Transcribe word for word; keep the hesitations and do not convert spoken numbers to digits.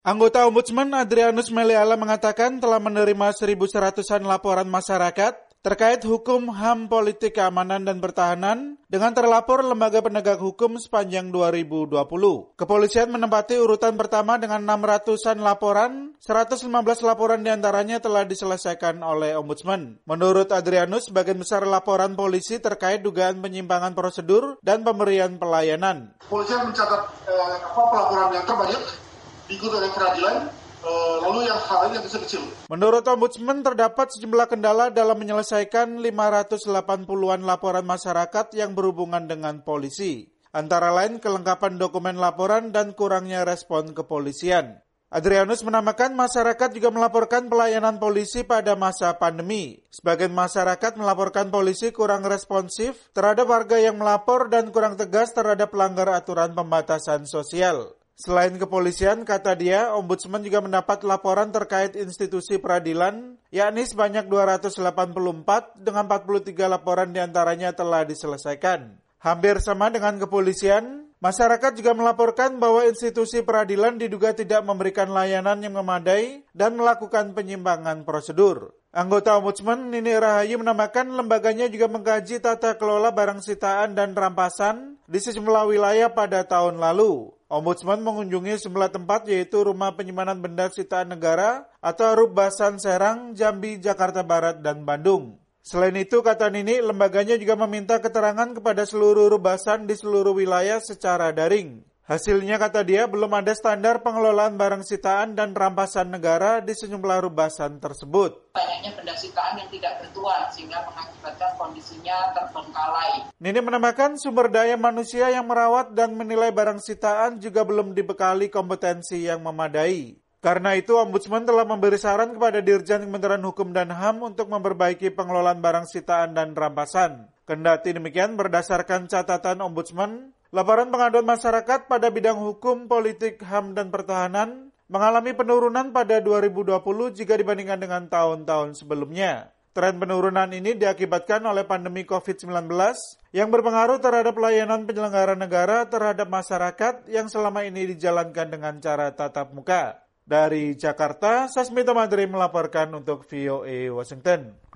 Anggota Ombudsman Adrianus Meliala mengatakan telah menerima seribu seratusan laporan masyarakat terkait hukum H A M politik keamanan dan pertahanan dengan terlapor lembaga penegak hukum sepanjang dua ribu dua puluh. Kepolisian menempati urutan pertama dengan enam ratusan laporan, seratus lima belas laporan diantaranya telah diselesaikan oleh Ombudsman. Menurut Adrianus, sebagian besar laporan polisi terkait dugaan penyimpangan prosedur dan pemberian pelayanan. Kepolisian mencatat eh, apa pelaporan yang terbanyak diikuti oleh peradilan, uh, lalu yang hal lain yang kecil-kecil. Menurut Ombudsman, terdapat sejumlah kendala dalam menyelesaikan lima ratus delapan puluhan laporan masyarakat yang berhubungan dengan polisi. Antara lain kelengkapan dokumen laporan dan kurangnya respon kepolisian. Adrianus menambahkan masyarakat juga melaporkan pelayanan polisi pada masa pandemi. Sebagian masyarakat melaporkan polisi kurang responsif terhadap warga yang melapor dan kurang tegas terhadap pelanggar aturan pembatasan sosial. Selain kepolisian, kata dia, Ombudsman juga mendapat laporan terkait institusi peradilan, yakni sebanyak dua ratus delapan puluh empat dengan empat puluh tiga laporan diantaranya telah diselesaikan. Hampir sama dengan kepolisian, masyarakat juga melaporkan bahwa institusi peradilan diduga tidak memberikan layanan yang memadai dan melakukan penyimpangan prosedur. Anggota Ombudsman Nini Rahayu menambahkan lembaganya juga mengkaji tata kelola barang sitaan dan rampasan di sejumlah wilayah pada tahun lalu. Ombudsman mengunjungi sejumlah tempat yaitu Rumah Penyimpanan Benda Sitaan Negara atau Rubasan Serang, Jambi, Jakarta Barat, dan Bandung. Selain itu, kata Nini, lembaganya juga meminta keterangan kepada seluruh rubasan di seluruh wilayah secara daring. Hasilnya, kata dia, belum ada standar pengelolaan barang sitaan dan rampasan negara di sejumlah rubasan tersebut. Banyaknya benda sitaan yang tidak bertuan sehingga mengakibatkan kondisinya terbengkalai. Nini menambahkan sumber daya manusia yang merawat dan menilai barang sitaan juga belum dibekali kompetensi yang memadai. Karena itu, Ombudsman telah memberi saran kepada Dirjen Kementerian Hukum dan H A M untuk memperbaiki pengelolaan barang sitaan dan rampasan. Kendati demikian, berdasarkan catatan Ombudsman, laporan pengaduan masyarakat pada bidang hukum, politik, H A M, dan pertahanan mengalami penurunan pada dua ribu dua puluh jika dibandingkan dengan tahun-tahun sebelumnya. Tren penurunan ini diakibatkan oleh pandemi covid sembilan belas yang berpengaruh terhadap pelayanan penyelenggara negara terhadap masyarakat yang selama ini dijalankan dengan cara tatap muka. Dari Jakarta, Sasmita Madri melaporkan untuk V O A Washington.